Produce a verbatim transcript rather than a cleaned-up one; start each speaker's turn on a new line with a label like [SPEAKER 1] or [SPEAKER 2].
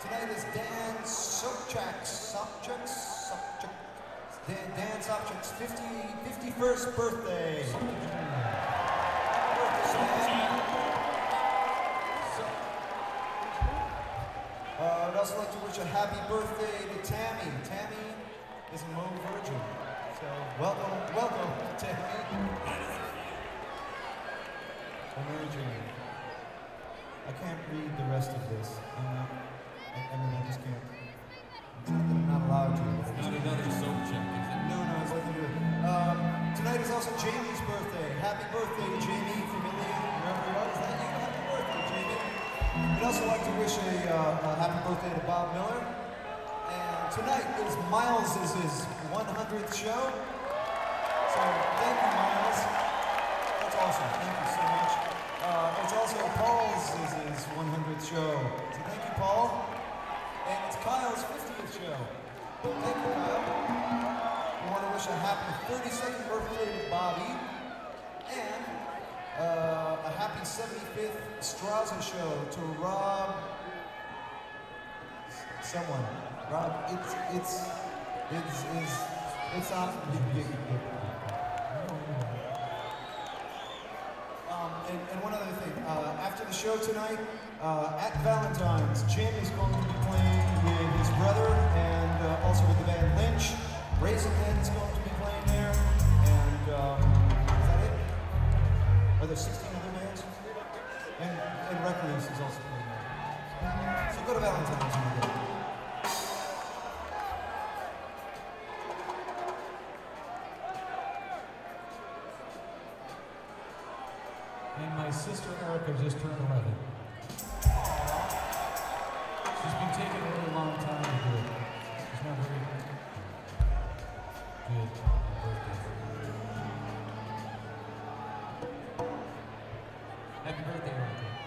[SPEAKER 1] Tonight is Dan Sobchak. Sobchak? Sobchak. Dan, Dan Sobchak's fifty, fifty-first birthday. Uh, I'd also like to wish a happy birthday to Tammy. Tammy is a Mo Virgin. So welcome, welcome, Tammy. I'm Mary Jane. I can't read the rest of this. I'm not, I, I mean, I just can't. It's not that I'm not allowed to.
[SPEAKER 2] It's not another soap check, is it?
[SPEAKER 1] No, no, it's nothing to do with it. Um, tonight is also Jamie's birthday. Happy birthday, Jamie, from Ilion, wherever you are. Is that you? Happy birthday, Jamie. We'd also like to wish a, uh, a happy birthday to Bob Miller. And tonight is Miles' one hundredth show. So thank you, Miles. That's awesome. Thank you so much. Uh, it's also Paul's is his one hundredth show. So thank you, Paul. And it's Kyle's fiftieth show. Thank you, Kyle. We want to wish a happy thirty-second birthday to Bobby. And uh, a happy seventy-fifth Straussen show to Rob. Someone. Rob, it's, it's, it's, it's, it's not. Um, and, and one other thing, uh, after the show tonight, uh, at Valentine's, Jim is going to be playing with his brother and uh, also with the band Lynch. Raisin Head is going to be playing there, and um, is that it? Are there sixteen other bands? And, and Recluse is also playing there. So go to Valentine's when you go.
[SPEAKER 3] And my sister Erica just turned eleven. She's been taking a really long time to do it. She's not very good birthday. Happy birthday, Erica.